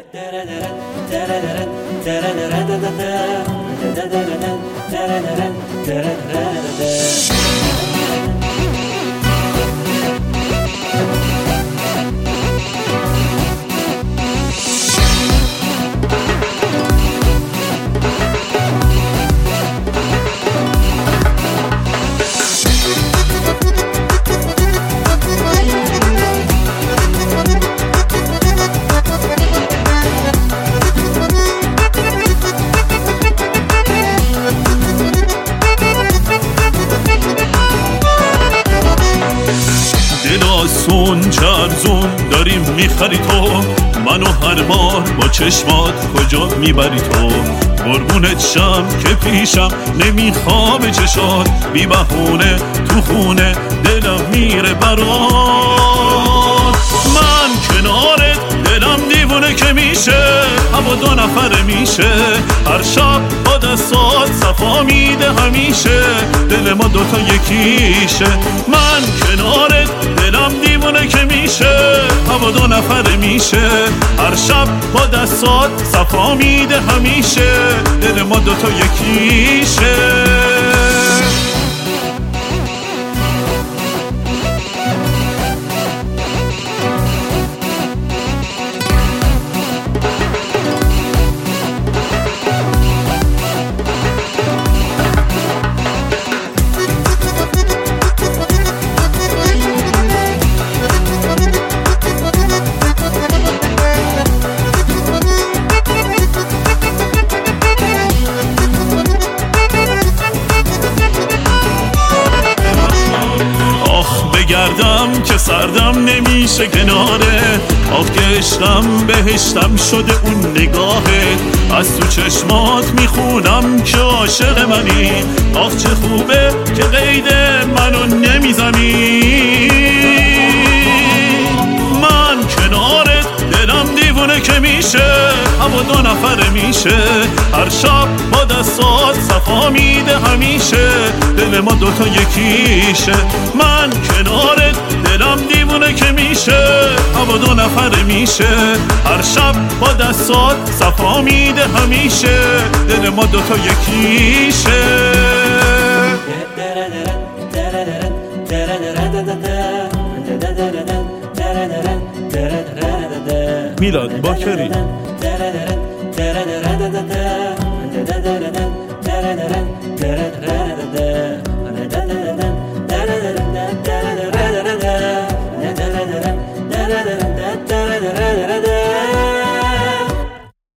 دلاسون چرزون داریم میخری تو منو هر بار با چشمات کجا میبری تو قربونت شم که پیشم نمیخواب چشات بی بهونه تو خونه دلم میره برات من کنارت دلم دیوونه که میشه هوا دو نفره میشه هر شب با دستات صفا میده همیشه دل ما دوتا یکیشه من کنارت دلم دیوونه که میشه هوا دو نفره میشه هر شب با دستات صفا میده همیشه دل ما دوتا یکیشه گردم که سردم نمیشه کناره آخ که عشقم بهشتم شده اون نگاهه از تو چشمات میخونم که عاشق منی آخ چه خوبه که قید منو نمیزنی من کنارت دلم دیوونه که میشه هوا دو نفره میشه هر شب با دستات صفا میده همیشه دل ما دوتا یکیشه من کنارت دلم دیوونه که میشه هوا دو نفره میشه هر شب با دستات صفا میده همیشه دل ما دوتا یکیشه میلاد باکری